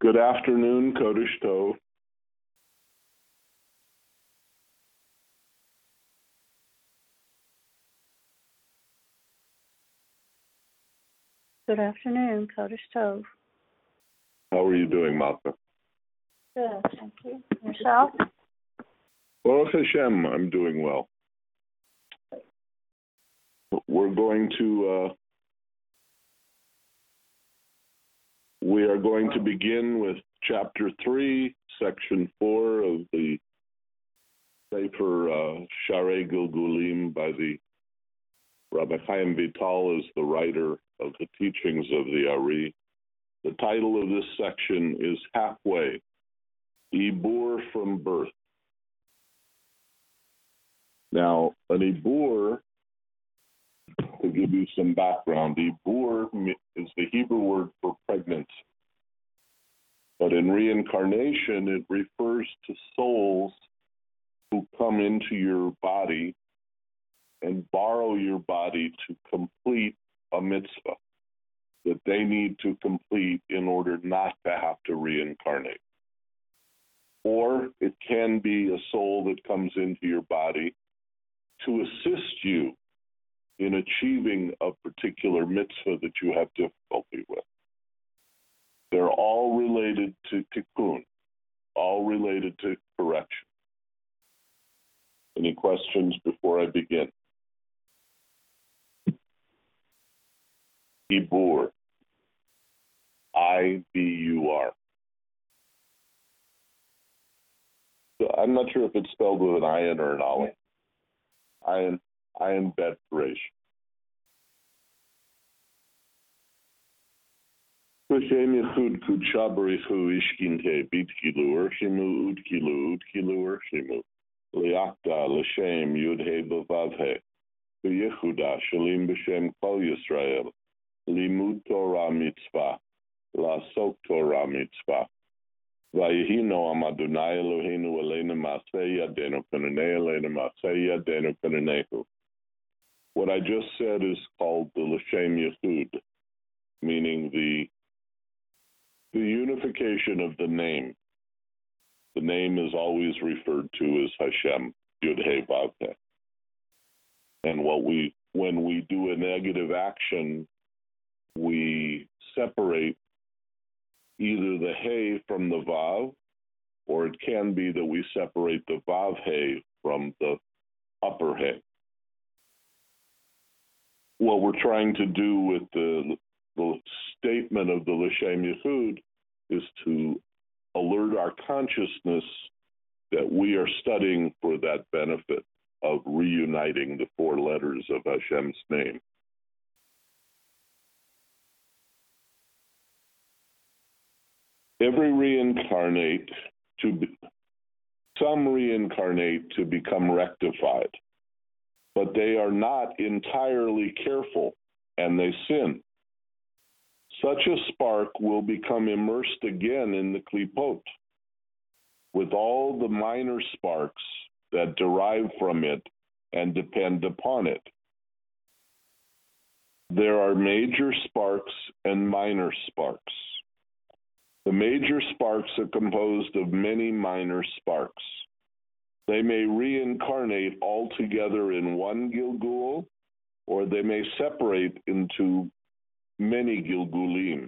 Good afternoon, Kodesh Tov. Good afternoon, Kodesh Tov. How are you doing, Malka? Good, thank you. Yourself? Baruch Hashem, I'm doing well. We are going to begin with Chapter 3, Section 4 of the Sefer Sharei Gilgulim by the Rabbi Chaim Vital is the writer of the teachings of the Ari. The title of this section is Halfway, Ibur from Birth. Now, an Ibur, to give you some background, Ibur is the Hebrew word for pregnancy. But in reincarnation, it refers to souls who come into your body and borrow your body to complete a mitzvah that they need to complete in order not to have to reincarnate. Or it can be a soul that comes into your body to assist you in achieving a particular mitzvah that you have difficulty with. They're all related to tikkun, all related to correction. Any questions before I begin? Ibur, I-B-U-R. So I'm not sure if it's spelled with an ayin or an aleph. Ayin bet resh. Kushem yichud kudsha barichu ishkinte bitkilu urshimu udkilu urshimu liakta l'shem yudhe b'vavhe v'yichuda shalim b'shem kol Yisrael limud Torah mitzvah la'asok Torah mitzvah v'yihino am Adonai Eloheinu aleinu ma'aseh yadenu kananei aleinu ma'aseh yadenu kananehu. What I just said is called the L'Shem Yichud, meaning the unification of the name. The name is always referred to as Hashem, Yud-He Vav-He. And when we do a negative action, we separate either the He from the Vav, or it can be that we separate the Vav-He from the upper He. What we're trying to do with the statement of the L'Shem Yichud is to alert our consciousness that we are studying for that benefit of reuniting the four letters of Hashem's name. Some reincarnate to become rectified, but they are not entirely careful and they sin. Such a spark will become immersed again in the klipot, with all the minor sparks that derive from it and depend upon it. There are major sparks and minor sparks. The major sparks are composed of many minor sparks. They may reincarnate all together in one Gilgul, or they may separate into many Gilgulim.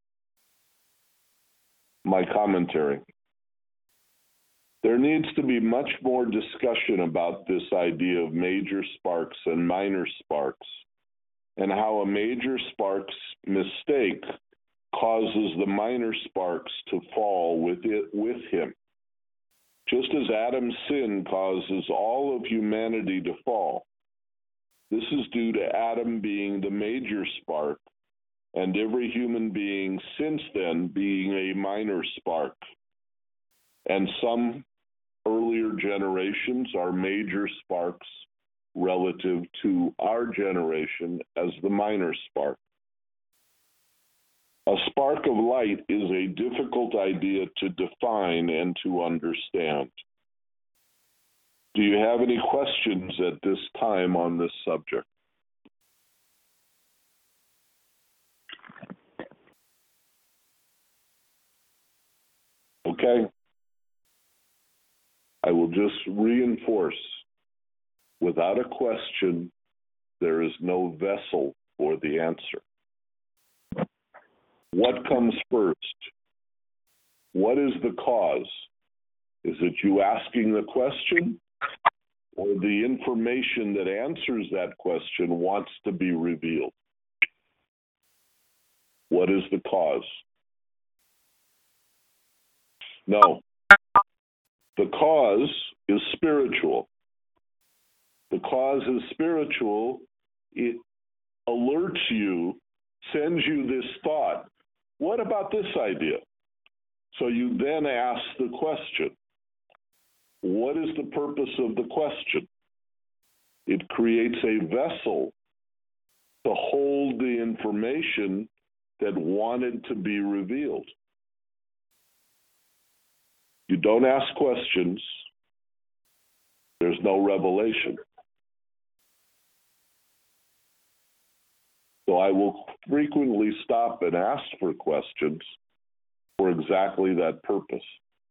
My commentary. There needs to be much more discussion about this idea of major sparks and minor sparks, and how a major spark's mistake causes the minor sparks to fall with him. Just as Adam's sin causes all of humanity to fall, this is due to Adam being the major spark, and every human being since then being a minor spark. And some earlier generations are major sparks relative to our generation as the minor spark. A spark of light is a difficult idea to define and to understand. Do you have any questions at this time on this subject? Okay? I will just reinforce, without a question, there is no vessel for the answer. What comes first? What is the cause? Is it you asking the question, or the information that answers that question wants to be revealed? What is the cause? No. The cause is spiritual. The cause is spiritual. It alerts you, sends you this thought. What about this idea? So you then ask the question. What is the purpose of the question? It creates a vessel to hold the information that wanted to be revealed. You don't ask questions, there's no revelation. So I will frequently stop and ask for questions for exactly that purpose.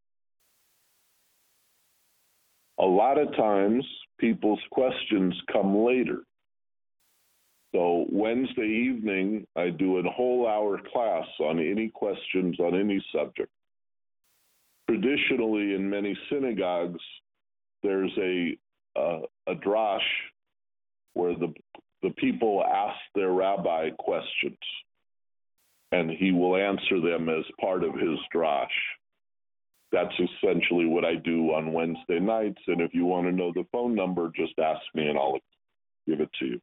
A lot of times, people's questions come later. So Wednesday evening, I do a whole hour class on any questions on any subject. Traditionally, in many synagogues, there's a drash where the people ask their rabbi questions, and he will answer them as part of his drash. That's essentially what I do on Wednesday nights, and if you want to know the phone number, just ask me and I'll give it to you.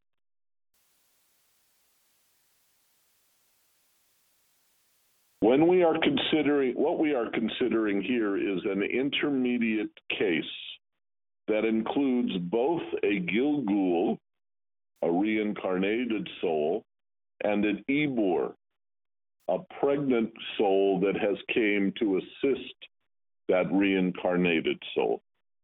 When we are considering, what we are considering here is an intermediate case that includes both a Gilgul, a reincarnated soul, and an Ibur, a pregnant soul that has came to assist that reincarnated soul.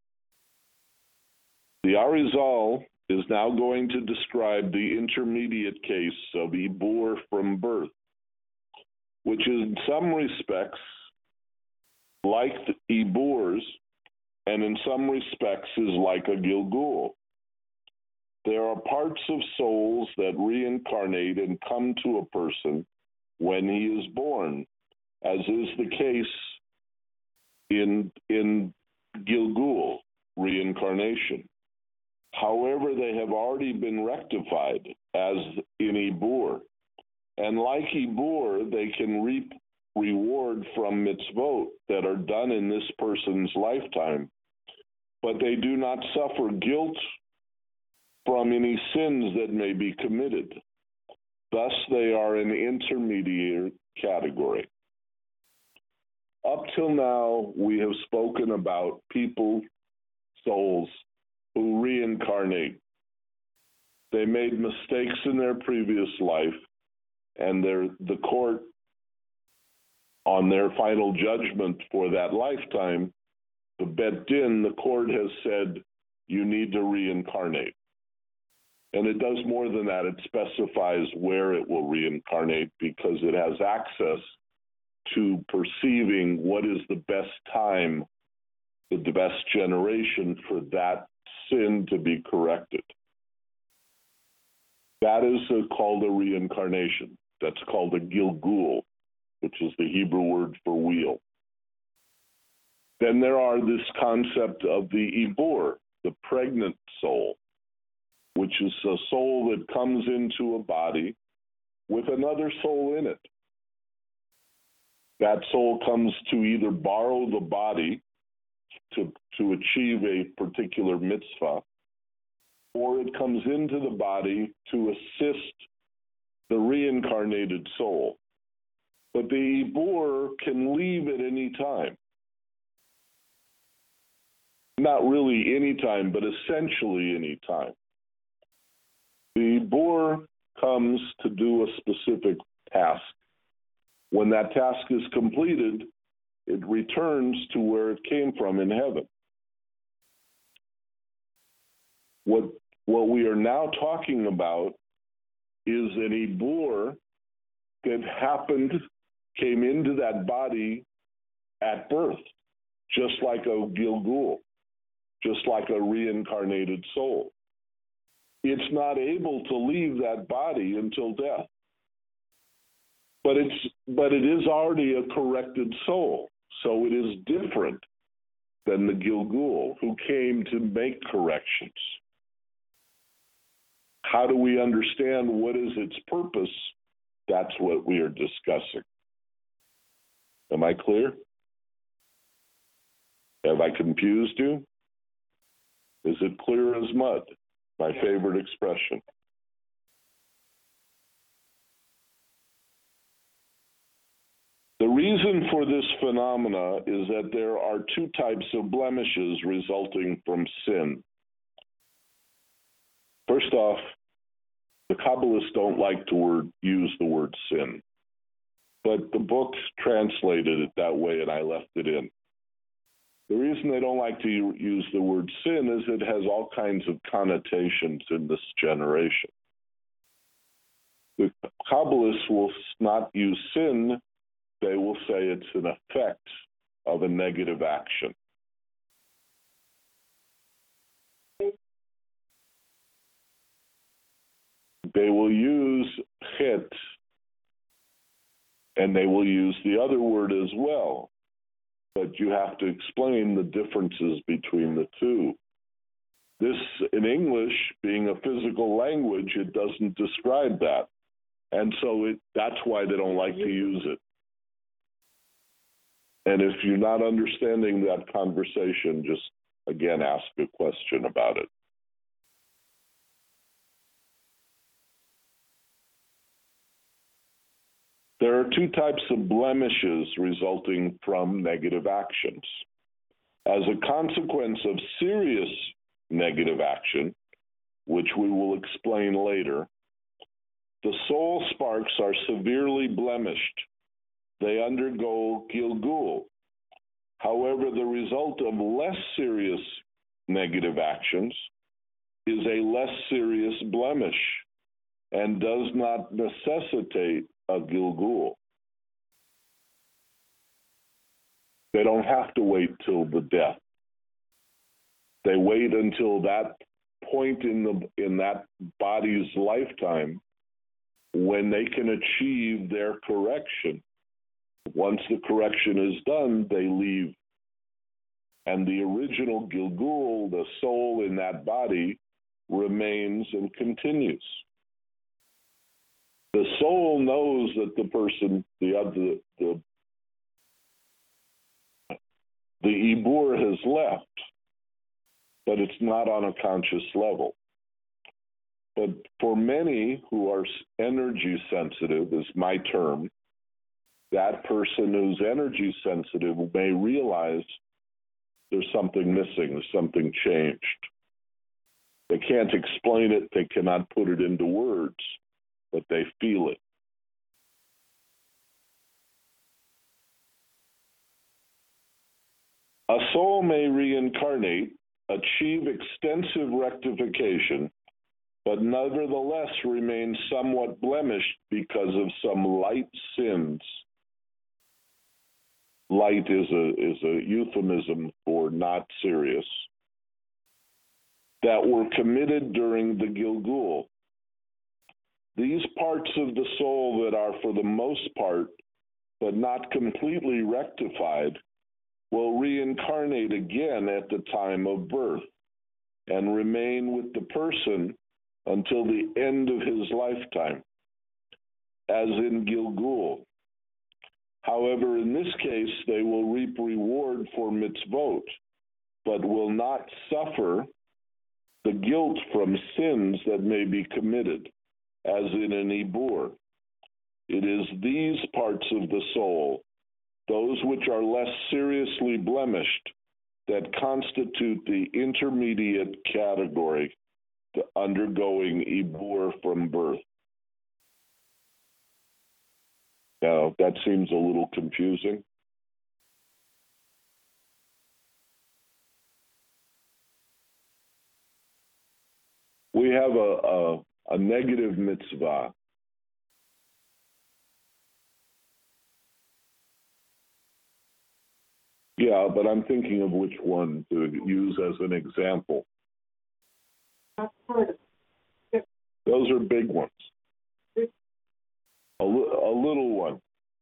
The Arizal is now going to describe the intermediate case of Ibur from birth, which is in some respects like the Iburs, and in some respects is like a Gilgul. There are parts of souls that reincarnate and come to a person when he is born, as is the case in Gilgul reincarnation. However, they have already been rectified, as in Ibur. And like Ibur, they can reap reward from mitzvot that are done in this person's lifetime, but they do not suffer guilt from any sins that may be committed. Thus, they are an intermediate category. Up till now, we have spoken about people, souls, who reincarnate. They made mistakes in their previous life, and the court, on their final judgment for that lifetime, the Bet Din, the court has said, you need to reincarnate. And it does more than that. It specifies where it will reincarnate because it has access to perceiving what is the best time, the best generation for that sin to be corrected. That is called a reincarnation. That's called a Gilgul, which is the Hebrew word for wheel. Then there are this concept of the Ibur, the pregnant soul, which is a soul that comes into a body with another soul in it. That soul comes to either borrow the body to achieve a particular mitzvah, or it comes into the body to assist the reincarnated soul. But the Ibur can leave at any time. Not really any time, but essentially any time. The Ibur comes to do a specific task. When that task is completed, it returns to where it came from in heaven. What we are now talking about is an Ibur that came into that body at birth. just like a Gilgul, just like a reincarnated soul. It's not able to leave that body until death. But it is already a corrected soul, so it is different than the Gilgul who came to make corrections. How do we understand what is its purpose? That's what we are discussing. Am I clear? Have I confused you? Is it clear as mud? My favorite expression. The reason for this phenomena is that there are two types of blemishes resulting from sin. First off, the Kabbalists don't like to use the word sin, but the book translated it that way and I left it in. The reason they don't like to use the word sin is it has all kinds of connotations in this generation. The Kabbalists will not use sin. They will say it's an effect of a negative action. They will use chet, and they will use the other word as well, but you have to explain the differences between the two. This, in English, being a physical language, it doesn't describe that, and so that's why they don't like to use it. And if you're not understanding that conversation, just, again, ask a question about it. There are two types of blemishes resulting from negative actions. As a consequence of serious negative action, which we will explain later, the soul sparks are severely blemished. They undergo Gilgul. However, the result of less serious negative actions is a less serious blemish and does not necessitate a Gilgul. They don't have to wait till the death. They wait until that point in that body's lifetime when they can achieve their correction. Once the correction is done, they leave. And the original Gilgul, the soul in that body, remains and continues. The soul knows that the person, the Ibur has left, but it's not on a conscious level. But for many who are energy sensitive, is my term, that person who's energy sensitive may realize there's something missing, there's something changed. They can't explain it, they cannot put it into words, but they feel it. A soul may reincarnate, achieve extensive rectification, but nevertheless remain somewhat blemished because of some light sins. Light is a euphemism for not serious, that were committed during the Gilgul. These parts of the soul that are for the most part, but not completely rectified, will reincarnate again at the time of birth and remain with the person until the end of his lifetime, as in Gilgul. However, in this case, they will reap reward for mitzvot, but will not suffer the guilt from sins that may be committed, as in an Ibur. It is these parts of the soul, those which are less seriously blemished, that constitute the intermediate category, the undergoing Ibur from birth. Now, that seems a little confusing. We have a negative mitzvah. Yeah, but I'm thinking of which one to use as an example. Those are big ones. A little one.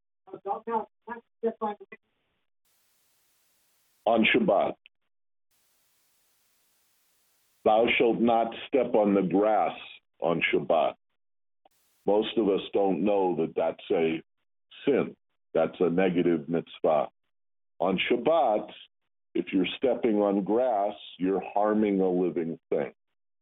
On Shabbat. Thou shalt not step on the grass on Shabbat. Most of us don't know that that's a sin. That's a negative mitzvah. On Shabbat, if you're stepping on grass, you're harming a living thing.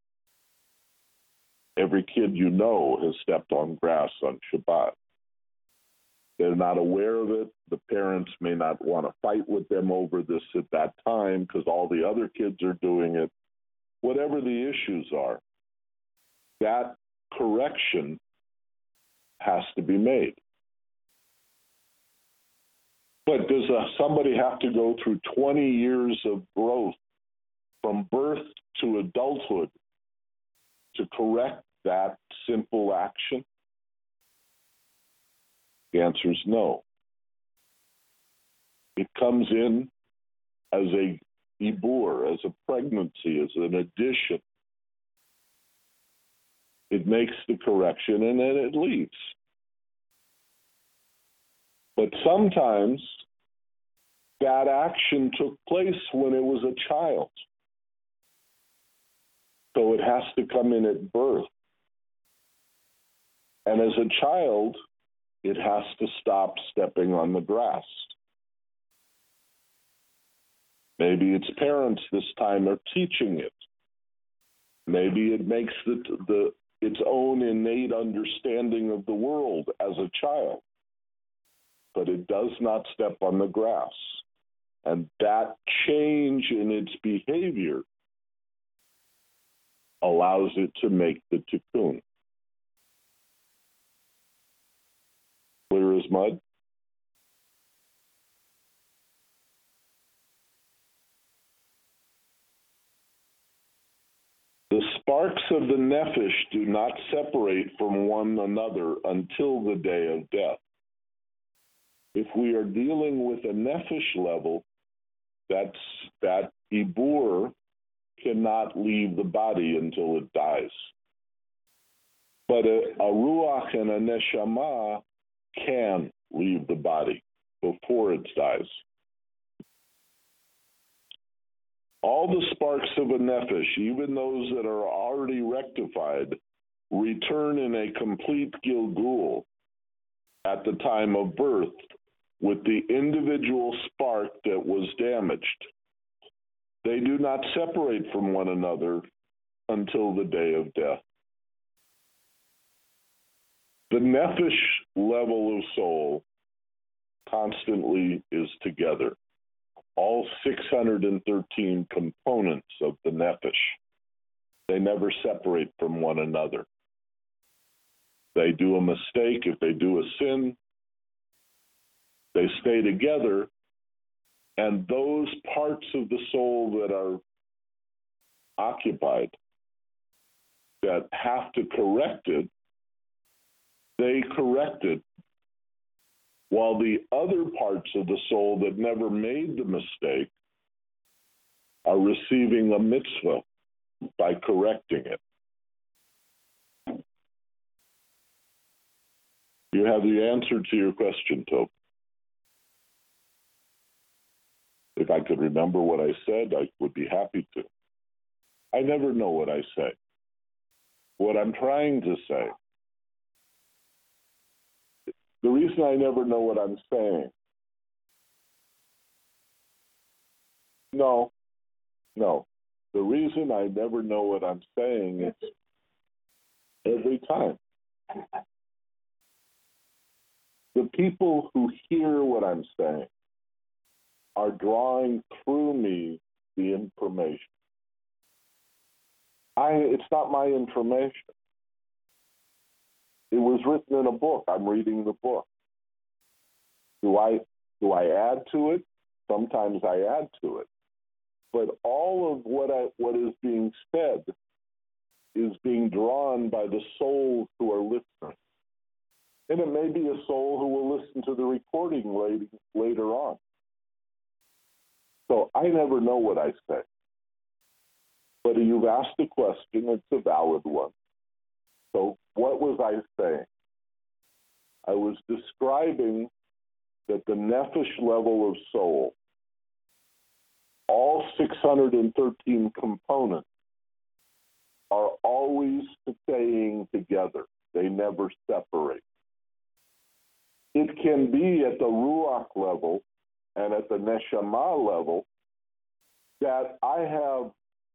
Every kid you know has stepped on grass on Shabbat. They're not aware of it. The parents may not want to fight with them over this at that time because all the other kids are doing it. Whatever the issues are, that correction has to be made. But does somebody have to go through 20 years of growth from birth to adulthood to correct that simple action? The answer is no. It comes in as a ibur, as a pregnancy, as an addition. It makes the correction and then it leaves. But sometimes that action took place when it was a child. So it has to come in at birth. And as a child, it has to stop stepping on the grass. Maybe its parents this time are teaching it. Maybe it makes its own innate understanding of the world as a child. But it does not step on the grass. And that change in its behavior allows it to make the tikkun. Clear as mud? The sparks of the nefesh do not separate from one another until the day of death. If we are dealing with a nefesh level, that ibur cannot leave the body until it dies. But a ruach and a neshama can leave the body before it dies. All the sparks of a nefesh, even those that are already rectified, return in a complete gilgul at the time of birth with the individual spark that was damaged. They do not separate from one another until the day of death. The nefesh level of soul constantly is together. All 613 components of the nefesh, they never separate from one another. They do a mistake, if they do a sin, they stay together, and those parts of the soul that are occupied, that have to correct it, they correct it, while the other parts of the soul that never made the mistake are receiving a mitzvah by correcting it. You have the answer to your question, Tob. If I could remember what I said, I would be happy to. I never know what I say. What I'm trying to say, the reason I never know what I'm saying, no. The reason I never know what I'm saying is every time. The people who hear what I'm saying are drawing through me the information. It's not my information. It was written in a book. I'm reading the book. Do I add to it? Sometimes I add to it. But all of what is being said is being drawn by the souls who are listening. And it may be a soul who will listen to the recording later on. So I never know what I say. But you've asked a question, it's a valid one. So what was I saying? I was describing that the nefesh level of soul, all 613 components, are always staying together. They never separate. It can be at the ruach level and at the neshama level that I have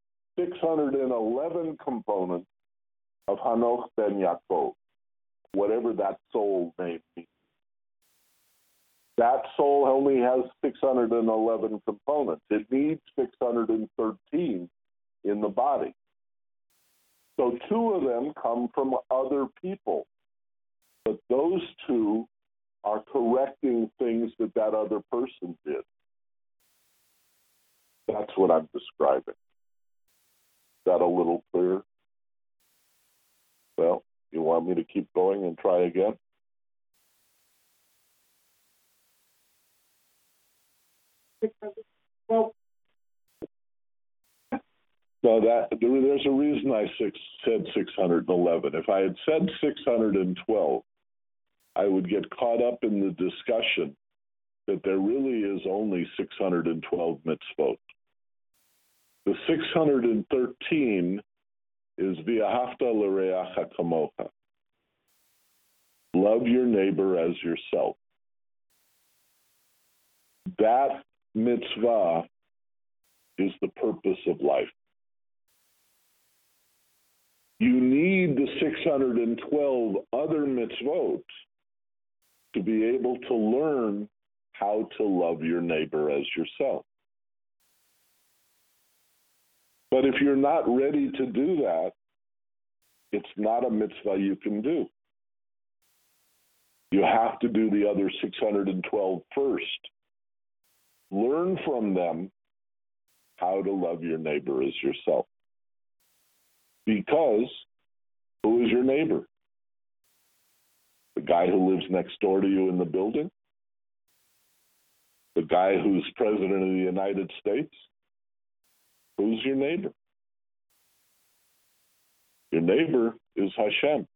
611 components of Hanoch ben Yaakov, whatever that soul may be. That soul only has 611 components. It needs 613 in the body. So two of them come from other people, but those two are correcting things that other person did. That's what I'm describing. Is that a little clear? Well, you want me to keep going and try again? Well, no, there's a reason I said 611. If I had said 612, I would get caught up in the discussion that there really is only 612 mitzvot. The 613 is v'ahavta l'reacha kamocha. Love your neighbor as yourself. That mitzvah is the purpose of life. You need the 612 other mitzvot to be able to learn how to love your neighbor as yourself. But if you're not ready to do that, it's not a mitzvah you can do. You have to do the other 612 first. Learn from them how to love your neighbor as yourself. Because who is your neighbor? The guy who lives next door to you in the building? The guy who's president of the United States? Who's your neighbor? Your neighbor is Hashem.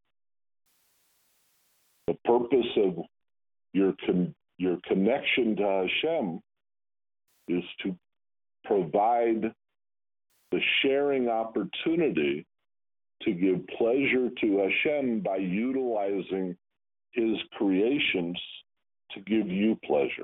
The purpose of your connection to Hashem is to provide the sharing opportunity to give pleasure to Hashem by utilizing his creations to give you pleasure.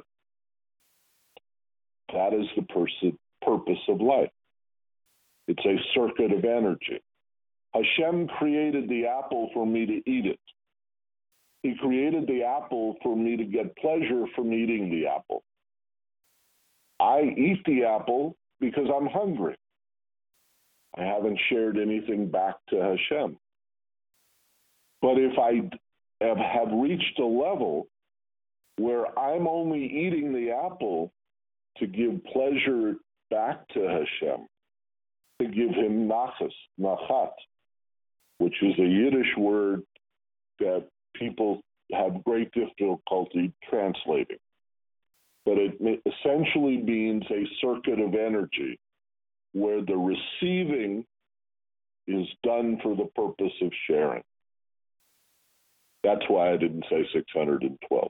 That is the purpose of life. It's a circuit of energy. Hashem created the apple for me to eat it. He created the apple for me to get pleasure from eating the apple. I eat the apple because I'm hungry. I haven't shared anything back to Hashem. But if I have reached a level where I'm only eating the apple to give pleasure back to Hashem, to give him nachat, which is a Yiddish word that people have great difficulty translating. But it essentially means a circuit of energy where the receiving is done for the purpose of sharing. That's why I didn't say 612.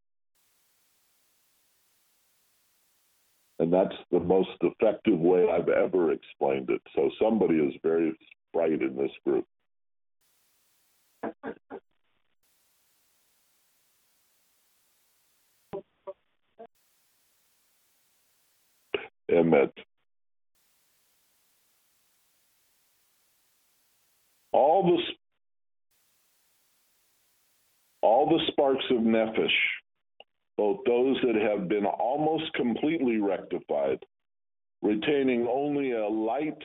And that's the most effective way I've ever explained it. So somebody is very bright in this group. Emet. All the sparks of nefesh, both those that have been almost completely rectified, retaining only a light,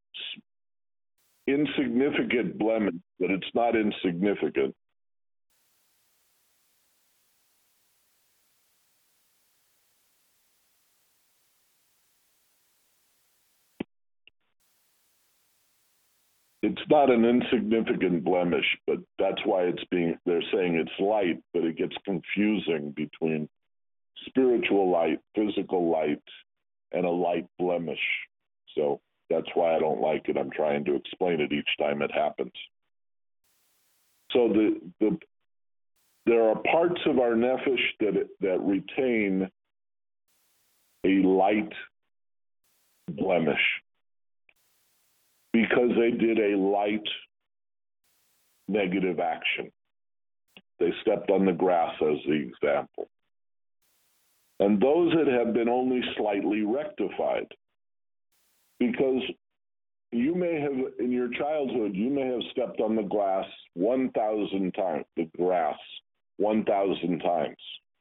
insignificant blemish, but it's not insignificant. It's not an insignificant blemish, but that's why they're saying it's light, but it gets confusing between spiritual light, physical light, and a light blemish. So that's why I don't like it. I'm trying to explain it each time it happens. So there are parts of our nefesh that retain a light blemish because they did a light negative action. They stepped on the grass as the example. And those that have been only slightly rectified, because you may have, in your childhood, you may have stepped on the grass 1,000 times, 1,000 times.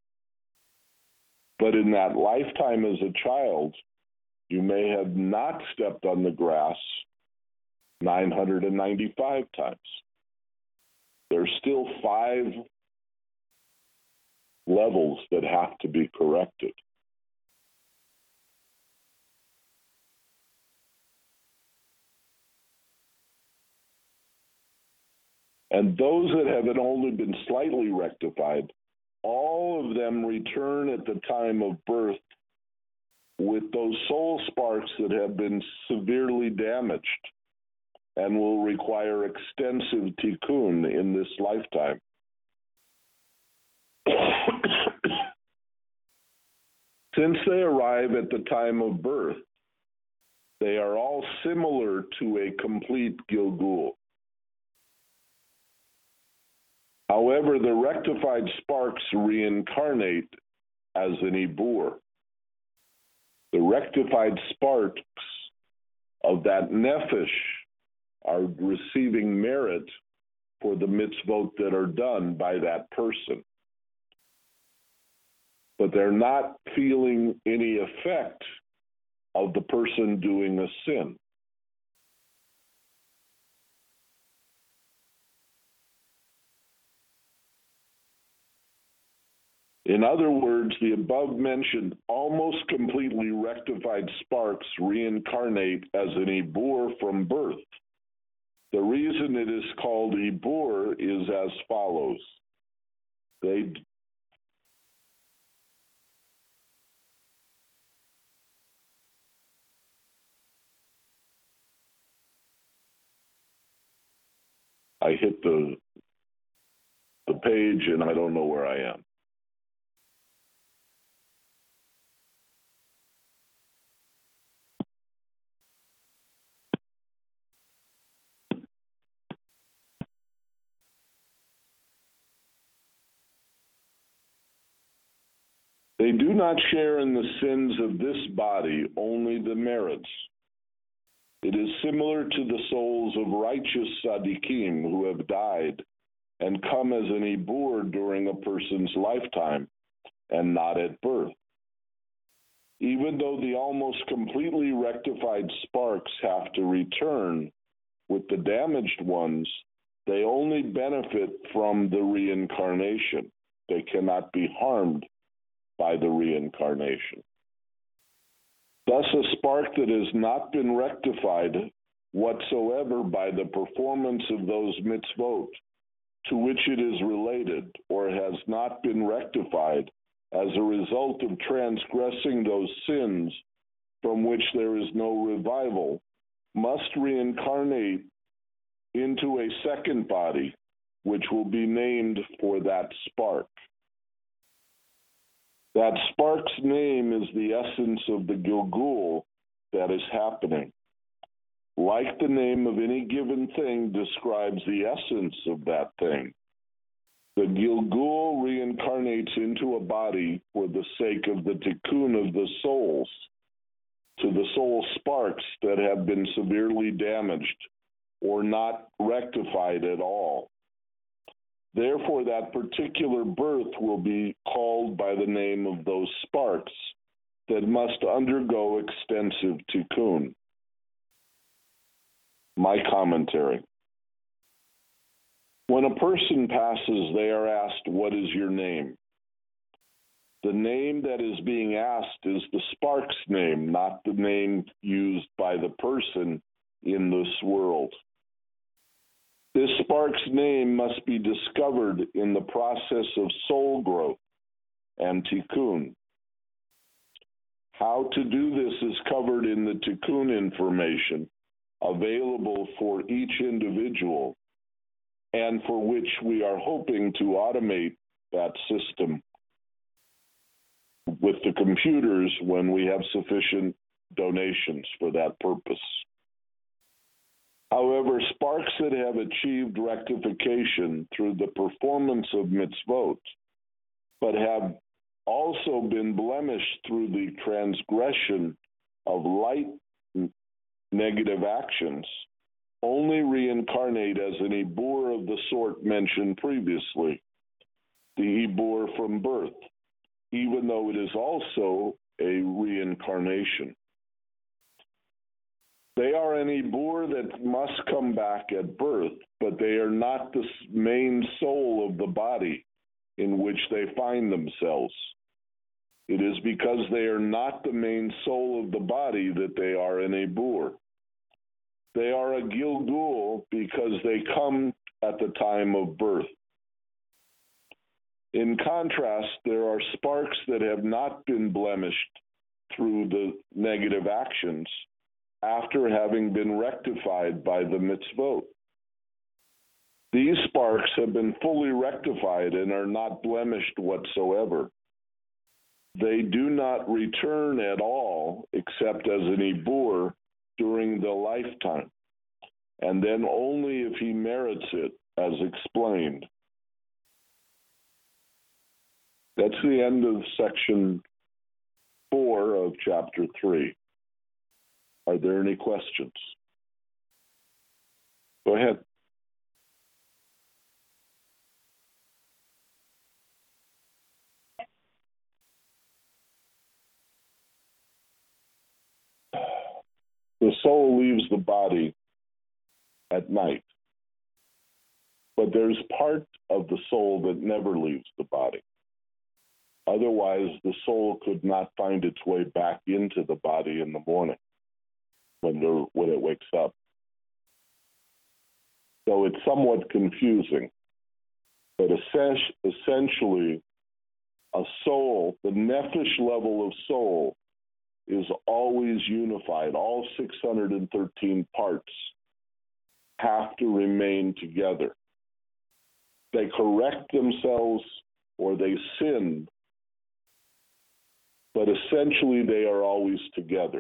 But in that lifetime as a child, you may have not stepped on the grass 995 times. There's still 5 levels that have to be corrected. And those that have only been slightly rectified, all of them return at the time of birth with those soul sparks that have been severely damaged and will require extensive tikkun in this lifetime. Since they arrive at the time of birth, they are all similar to a complete Gilgul. However, the rectified sparks reincarnate as an Ibur. The rectified sparks of that nefesh are receiving merit for the mitzvot that are done by that person. But they're not feeling any effect of the person doing a sin. In other words, the above-mentioned almost completely rectified sparks reincarnate as an Ibur from birth. The reason it is called Ibur is as follows. I hit the page and I don't know where I am. They do not share in the sins of this body, only the merits. It is similar to the souls of righteous tzaddikim who have died and come as an Ibur during a person's lifetime and not at birth. Even though the almost completely rectified sparks have to return with the damaged ones, they only benefit from the reincarnation. They cannot be harmed by the reincarnation. Thus, a spark that has not been rectified whatsoever by the performance of those mitzvot to which it is related, or has not been rectified as a result of transgressing those sins from which there is no revival, must reincarnate into a second body, which will be named for that spark. That spark's name is the essence of the Gilgul that is happening. Like the name of any given thing describes the essence of that thing, the Gilgul reincarnates into a body for the sake of the tikkun of the souls, to the soul sparks that have been severely damaged or not rectified at all. Therefore, that particular birth will be called by the name of those sparks that must undergo extensive tikkun. My commentary. When a person passes, they are asked, "What is your name?" The name that is being asked is the spark's name, not the name used by the person in this world. This spark's name must be discovered in the process of soul growth and tikkun. How to do this is covered in the Tikkun information available for each individual, and for which we are hoping to automate that system with the computers when we have sufficient donations for that purpose. However, sparks that have achieved rectification through the performance of mitzvot, but have also been blemished through the transgression of light negative actions, only reincarnate as an Ibur of the sort mentioned previously, the Ibur from birth, even though it is also a reincarnation. They are an Ibur that must come back at birth, but they are not the main soul of the body in which they find themselves. It is because they are not the main soul of the body that they are an Ibur. They are a Gilgul because they come at the time of birth. In contrast, there are sparks that have not been blemished through the negative actions after having been rectified by the mitzvot. These sparks have been fully rectified and are not blemished whatsoever. They do not return at all except as an Ibur during the lifetime, and then only if he merits it, as explained. That's the end of section 4 of chapter 3. Are there any questions? Go ahead. The soul leaves the body at night, but there's part of the soul that never leaves the body. Otherwise, the soul could not find its way back into the body in the morning when it wakes up. So it's somewhat confusing. But essentially, a soul, the nephesh level of soul, is always unified. All 613 parts have to remain together. They correct themselves or they sin, but essentially they are always together.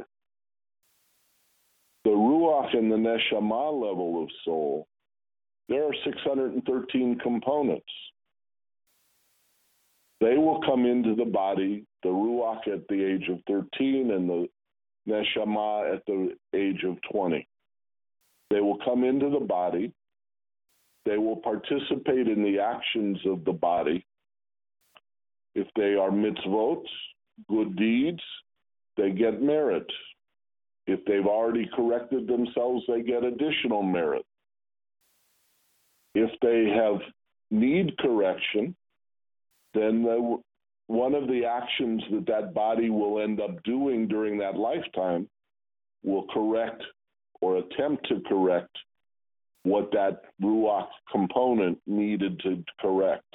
The Ruach and the Neshama level of soul, there are 613 components. They will come into the body, the Ruach at the age of 13 and the Neshama at the age of 20. They will come into the body. They will participate in the actions of the body. If they are mitzvot, good deeds, they get merit. If they've already corrected themselves, they get additional merit. If they have need correction, then one of the actions that body will end up doing during that lifetime will correct or attempt to correct what that Ruach component needed to correct.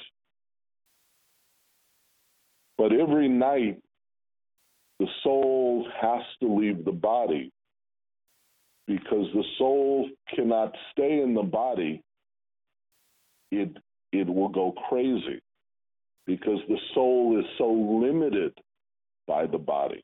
But every night, the soul has to leave the body because the soul cannot stay in the body. It will go crazy because the soul is so limited by the body.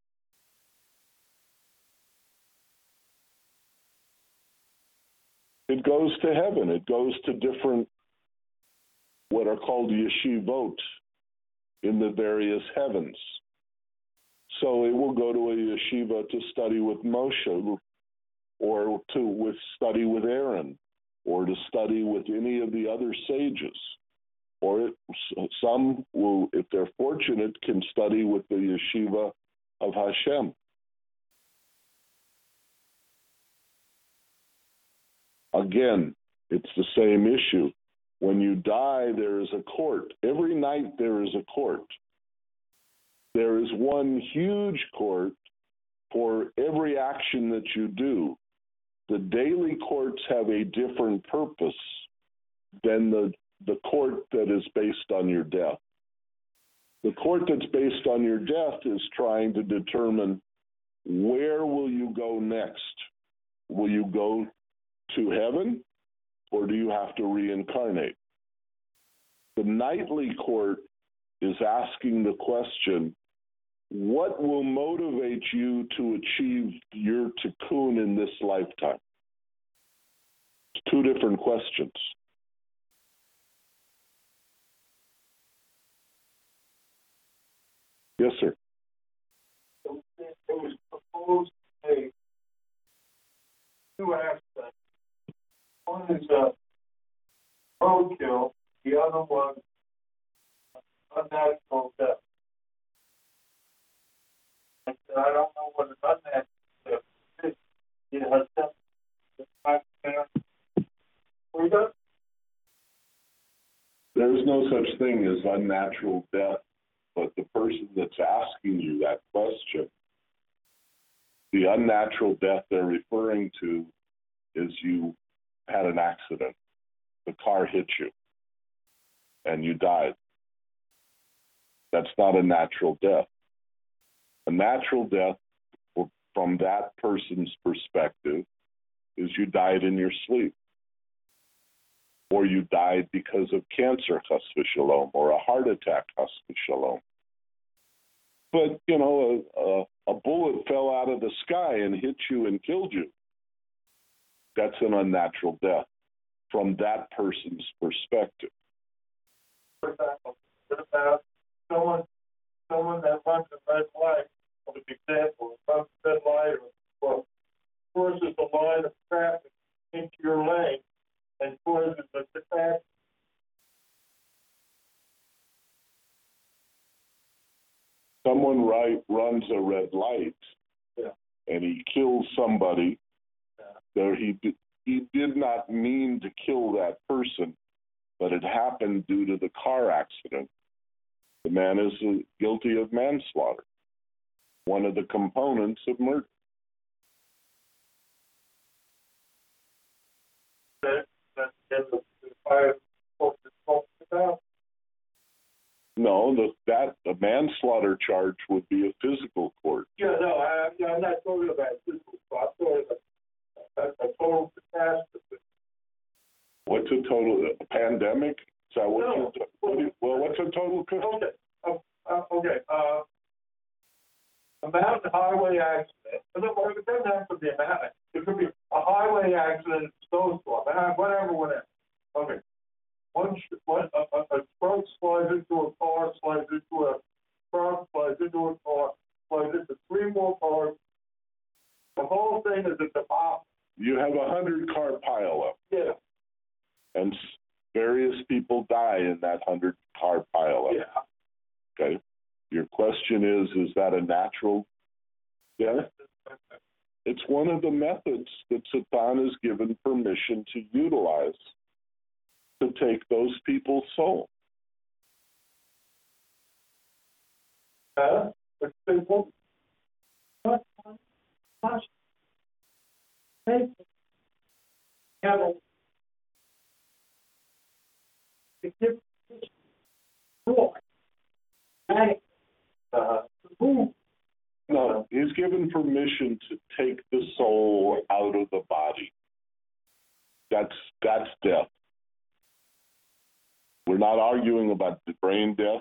It goes to heaven. It goes to different, what are called yeshivot in the various heavens. So it will go to a yeshiva to study with Moshe, or to study with Aaron, or to study with any of the other sages. Or some will, if they're fortunate, can study with the yeshiva of Hashem. Again, it's the same issue. When you die, there is a court. Every night there is a court. There is one huge court for every action that you do. The daily courts have a different purpose than the court that is based on your death. The court that's based on your death is trying to determine where will you go next? Will you go to heaven, or do you have to reincarnate? The nightly court is asking the question, what will motivate you to achieve your tikkun in this lifetime? It's two different questions. Yes, sir. It was proposed a two aspects. One is a roadkill, the other one unnatural death. I said, I don't know what an unnatural death is. It has There's no such thing as unnatural death, but the person that's asking you that question, the unnatural death they're referring to is you had an accident. The car hit you and you died. That's not a natural death. A natural death, from that person's perspective, is you died in your sleep. Or you died because of cancer, chas v'shalom, or a heart attack, chas v'shalom. But, a bullet fell out of the sky and hit you and killed you. That's an unnatural death from that person's perspective. For example, what about someone that runs a red light, for example, runs a red light or forces a line of traffic into your lane and causes a catastrophe? Someone runs a red light, and he kills somebody. There he did not mean to kill that person, but it happened due to the car accident. The man is guilty of manslaughter, one of the components of murder. No, the manslaughter charge would be a physical court. I'm not talking about physical court. I'm talking about a total catastrophe. What's a total pandemic? Is that what what's a total catastrophe? Okay. A mountain highway accident. It doesn't have to be a mountain. It could be a highway accident, a snowstorm, whatever. Okay. A truck slides into a car, slides into a truck, slides into a car, slides into three more cars. The whole thing is at the bottom. You have 100-car pileup. Yeah. And various people die in that 100-car pileup. Yeah. Okay. Your question is that a natural death? It's one of the methods that Satan is given permission to utilize to take those people's soul. It's simple. No, he's given permission to take the soul out of the body. That's death. We're not arguing about the brain death.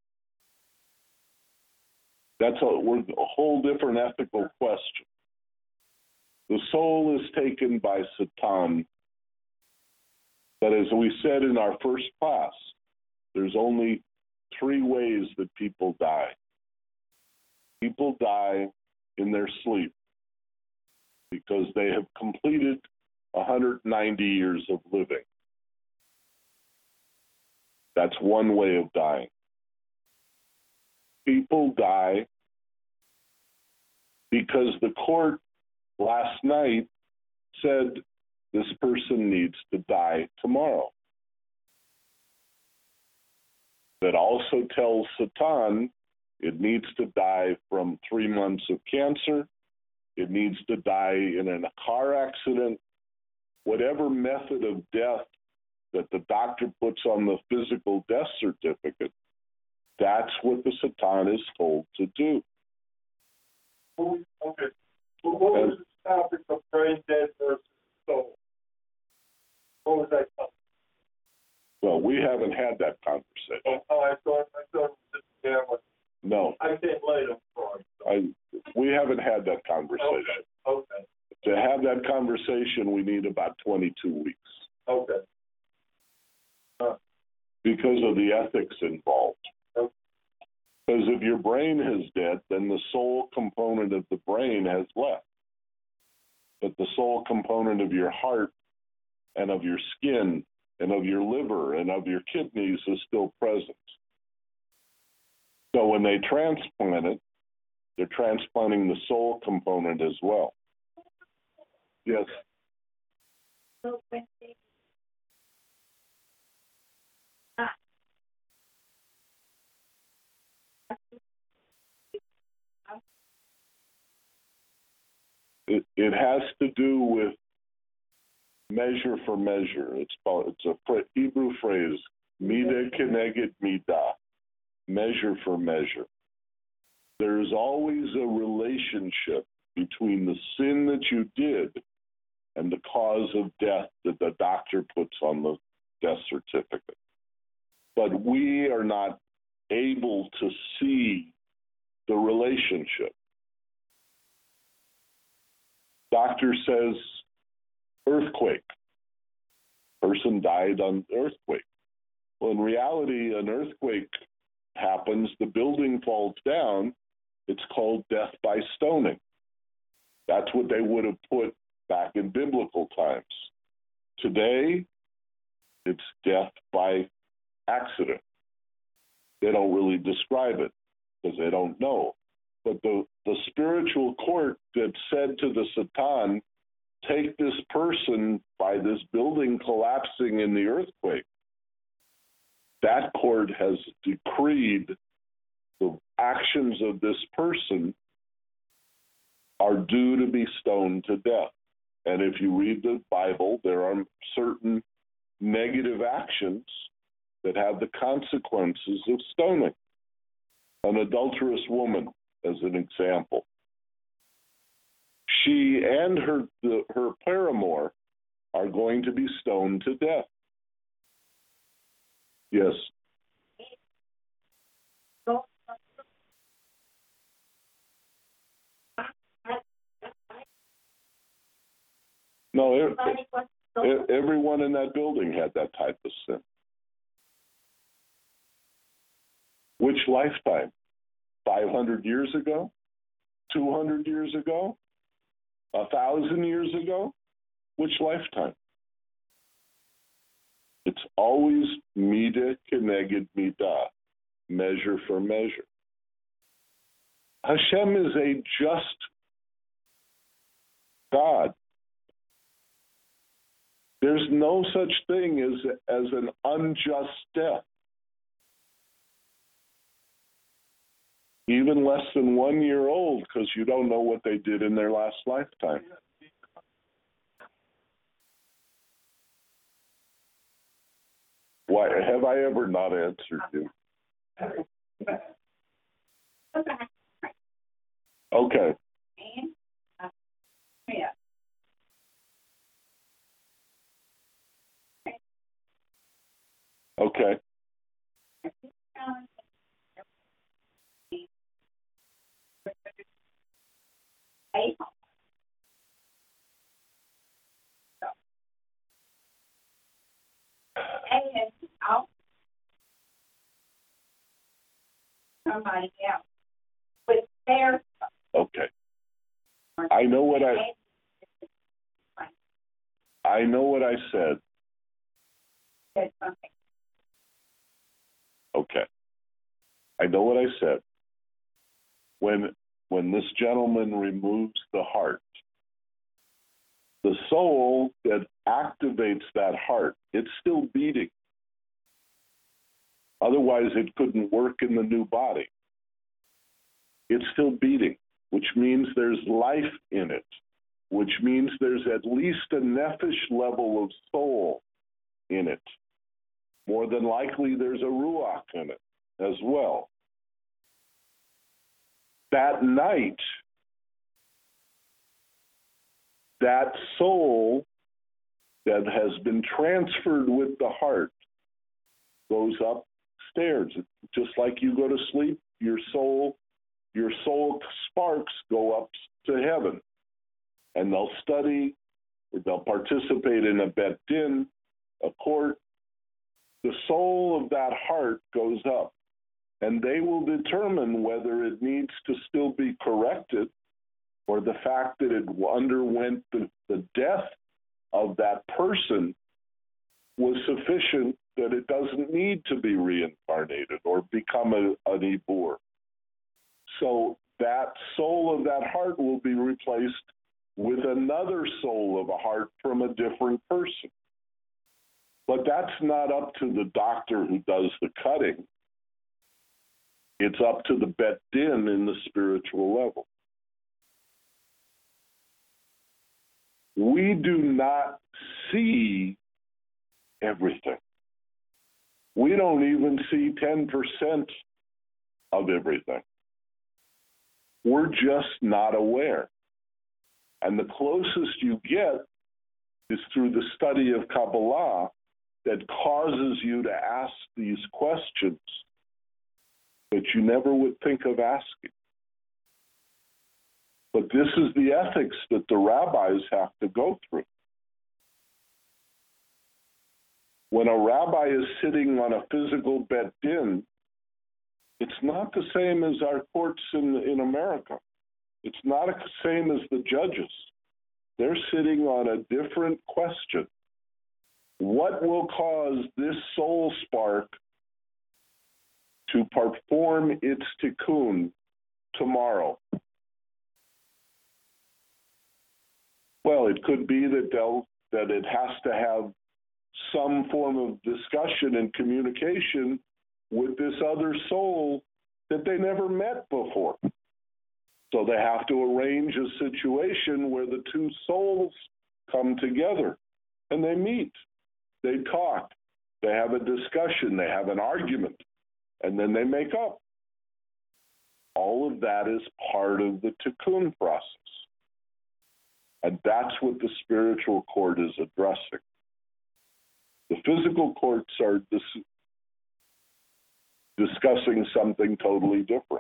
That's a whole different ethical question. The soul is taken by Satan. But as we said in our first class, there's only 3 ways that people die. People die in their sleep because they have completed 190 years of living. That's one way of dying. People die because the court last night said this person needs to die tomorrow. That also tells Satan it needs to die from 3 months of cancer. It needs to die in a car accident. Whatever method of death that the doctor puts on the physical death certificate, That's what the Satan is told to do. Okay. Well, what was the topic of brain dead versus soul? What was that topic? Well, we haven't had that conversation. Oh, I thought it was just gambling. No, I came later, sorry. we haven't had that conversation. Okay. To have that conversation, we need about 22 weeks Okay. because of the ethics involved. Okay. Because if your brain is dead, then the soul component of the brain has left. But the soul component of your heart and of your skin and of your liver and of your kidneys is still present. So when they transplant it, they're transplanting the soul component as well. Yes. It has to do with measure for measure. It's a Hebrew phrase, midah keneged midah, measure for measure. There's always a relationship between the sin that you did and the cause of death that the doctor puts on the death certificate. But we are not able to see the relationship. Doctor says earthquake. Person died on earthquake. Well, in reality, an earthquake happens, the building falls down, it's called death by stoning. That's what they would have put back in biblical times. Today, it's death by accident. They don't really describe it because they don't know. But the spiritual court that said to the Satan, take this person by this building collapsing in the earthquake, that court has decreed the actions of this person are due to be stoned to death. And if you read the Bible, there are certain negative actions that have the consequences of stoning. An adulterous woman, as an example. She and her paramour are going to be stoned to death. Yes. No, everyone in that building had that type of sin. Which lifetime? 500 years ago? 200 years ago? 1,000 years ago? Which lifetime? It's always midah keneged midah, measure for measure. Hashem is a just God. There's no such thing as an unjust death. Even less than 1 year old, because you don't know what they did in their last lifetime. Why have I ever not answered you? Okay. Okay. Somebody else with their. Okay. I know what I said. Said something. Okay. I know what I said. When this gentleman removes the heart, the soul that activates that heart, it's still beating. Otherwise, it couldn't work in the new body. It's still beating, which means there's life in it, which means there's at least a nephesh level of soul in it. More than likely, there's a ruach in it. as well. That night, that soul that has been transferred with the heart goes upstairs. Just like you go to sleep, your soul sparks go up to heaven. And they'll study, they'll participate in a bet din, a court. The soul of that heart goes up, and they will determine whether it needs to still be corrected or the fact that it underwent the death of that person was sufficient that it doesn't need to be reincarnated or become an Ibur. So that soul of that heart will be replaced with another soul of a heart from a different person. But that's not up to the doctor who does the cutting. It's up to the bet din in the spiritual level. We do not see everything. We don't even see 10% of everything. We're just not aware. And the closest you get is through the study of Kabbalah that causes you to ask these questions that you never would think of asking. But this is the ethics that the rabbis have to go through. When a rabbi is sitting on a physical bet din, it's not the same as our courts in America. It's not the same as the judges. They're sitting on a different question. What will cause this soul spark to perform its tikkun tomorrow? Well, it could be that it has to have some form of discussion and communication with this other soul that they never met before. So they have to arrange a situation where the two souls come together and they meet, they talk, they have a discussion, they have an argument, and then they make up. All of that is part of the tikkun process. And that's what the spiritual court is addressing. The physical courts are discussing something totally different.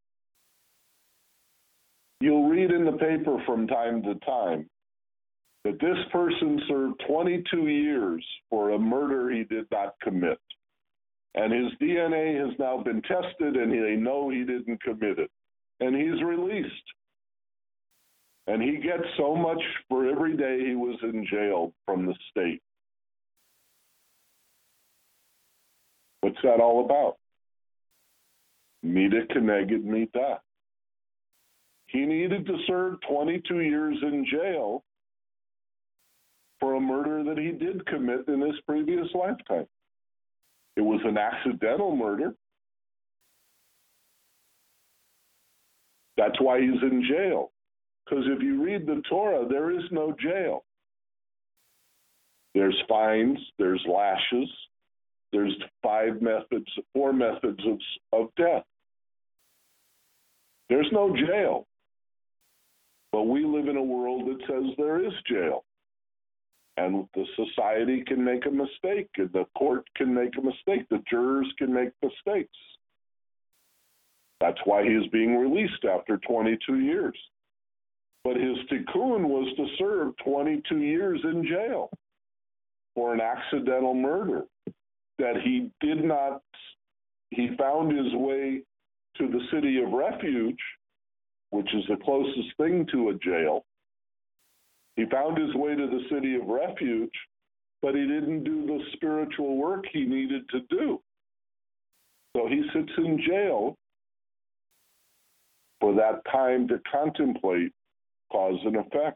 You'll read in the paper from time to time that this person served 22 years for a murder he did not commit. And his DNA has now been tested and they know he didn't commit it. And he's released. And he gets so much for every day he was in jail from the state. What's that all about? Mida keneged mida. He needed to serve 22 years in jail for a murder that he did commit in his previous lifetime. It was an accidental murder. That's why he's in jail. Because if you read the Torah, there is no jail. There's fines, there's lashes, there's four methods of death. There's no jail. But we live in a world that says there is jail. And the society can make a mistake, and the court can make a mistake, the jurors can make mistakes. That's why he is being released after 22 years. But his tikkun was to serve 22 years in jail for an accidental murder that he found his way to the city of refuge, which is the closest thing to a jail. He found his way to the city of refuge, but he didn't do the spiritual work he needed to do. So he sits in jail for that time to contemplate cause and effect.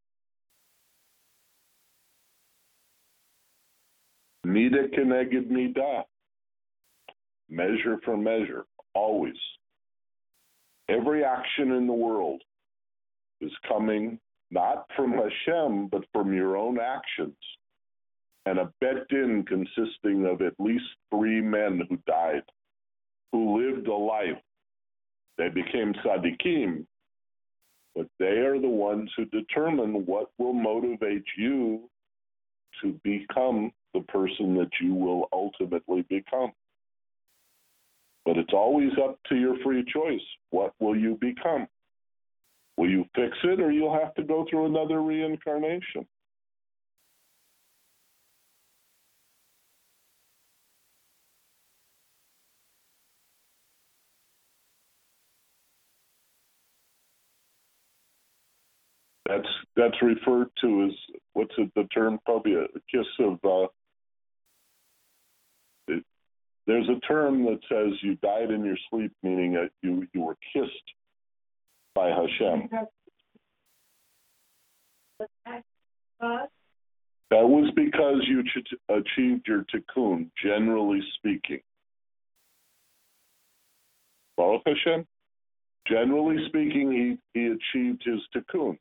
Mida keneged mida. Measure for measure, always. Every action in the world is coming not from Hashem, but from your own actions. And a bet din consisting of at least 3 men who died. who lived a life. They became tzaddikim, but they are the ones who determine what will motivate you to become the person that you will ultimately become. But it's always up to your free choice. What will you become? Will you fix it, or you'll have to go through another reincarnation? That's referred to as, what's it, the term, probably a kiss of, there's a term that says you died in your sleep, meaning that you were kissed by Hashem. That was because you achieved your tikkun, generally speaking. Baruch Hashem. Generally speaking, he achieved his tikkun.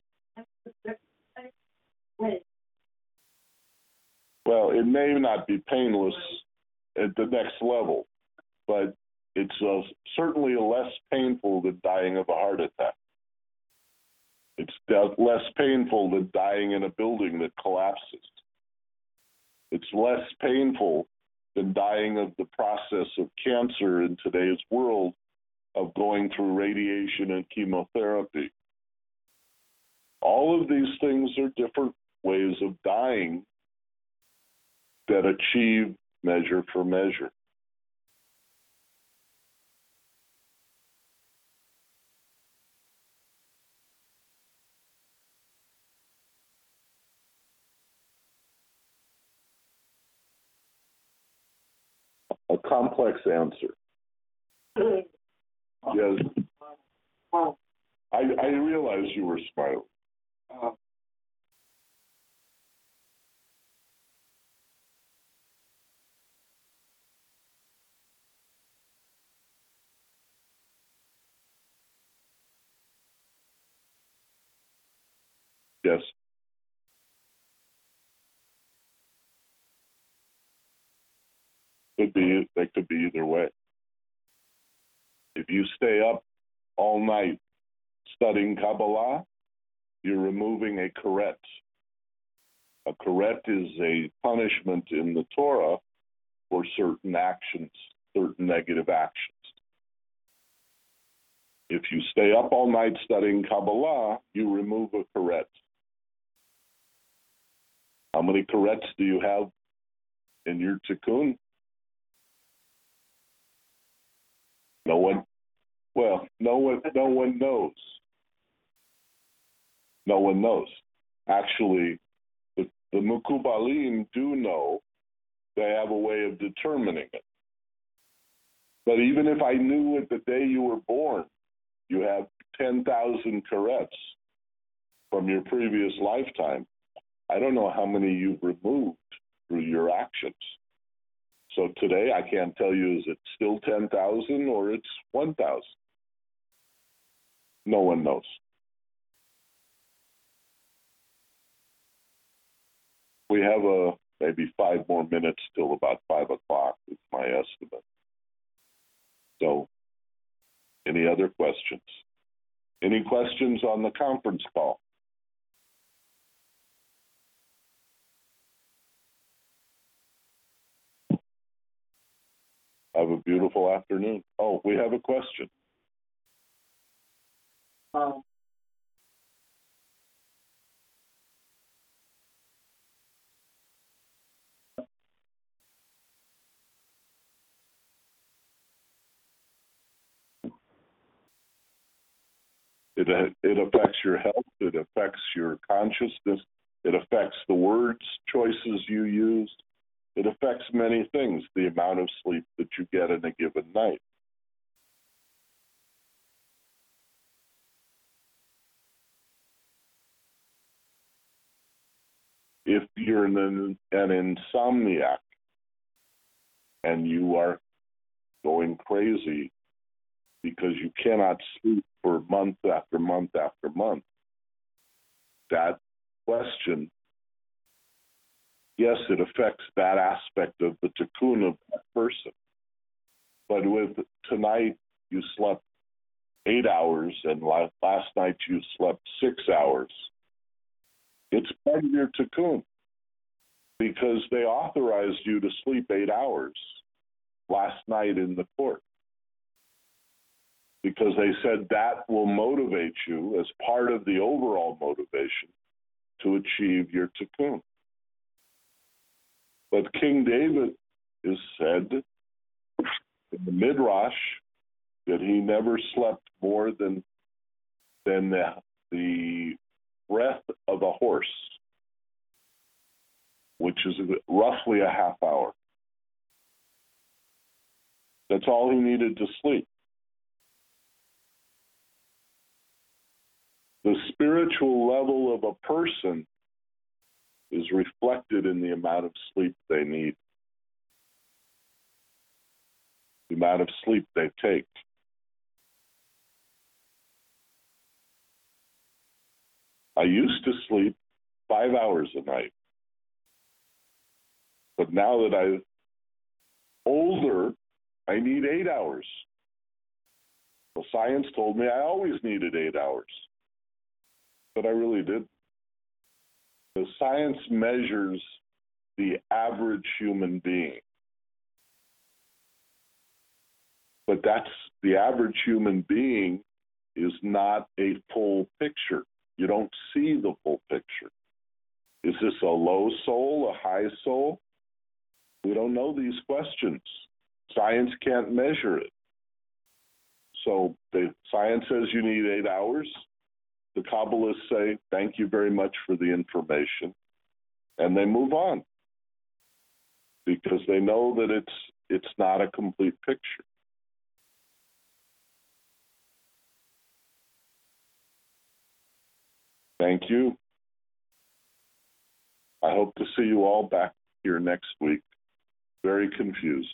Well, it may not be painless at the next level, but it's certainly less painful than dying of a heart attack. It's less painful than dying in a building that collapses. It's less painful than dying of the process of cancer in today's world, of going through radiation and chemotherapy. All of these things are different ways of dying that achieve measure for measure. A complex answer. Yes. I realize you were smiling. Yes. They could be either way. If you stay up all night studying Kabbalah, you're removing a karet. A karet is a punishment in the Torah for certain actions, certain negative actions. If you stay up all night studying Kabbalah, you remove a karet. How many karets do you have in your tikkun? No one knows. No one knows. Actually, the Mukubalim do know. They have a way of determining it. But even if I knew it the day you were born, you have 10,000 karets from your previous lifetime, I don't know how many you've removed through your actions. So today I can't tell you, is it still 10,000 or it's 1,000? No one knows. We have maybe 5 more minutes till about 5 o'clock is my estimate. So, any other questions? Any questions on the conference call? Have a beautiful afternoon. Oh, we have a question. It affects your health. It affects your consciousness. It affects the words choices you use. It affects many things, the amount of sleep that you get in a given night. If you're an insomniac and you are going crazy because you cannot sleep for month after month after month, that question, yes, it affects that aspect of the tikkun of that person. But with tonight, you slept 8 hours, and last night you slept 6 hours. It's part of your tikkun because they authorized you to sleep 8 hours last night in the court because they said that will motivate you as part of the overall motivation to achieve your tikkun. But King David is said in the Midrash that he never slept more than the breath of a horse, which is roughly a half hour. That's all he needed to sleep. The spiritual level of a person is reflected in the amount of sleep they need, the amount of sleep they take. I used to sleep 5 hours a night. But now that I'm older, I need 8 hours. Well, science told me I always needed 8 hours. But I really didn't. The science measures the average human being. But the average human being is not a full picture. You don't see the full picture. Is this a low soul, a high soul? We don't know these questions. Science can't measure it. So the science says you need 8 hours. The Kabbalists say, thank you very much for the information. And they move on because they know that it's not a complete picture. Thank you. I hope to see you all back here next week. Very confused.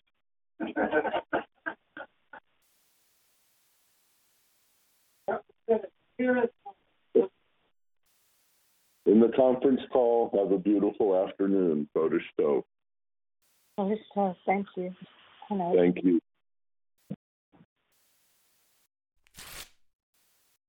In the conference call, have a beautiful afternoon, Kodesh Tov. Kodesh Tov, thank you. Thank you.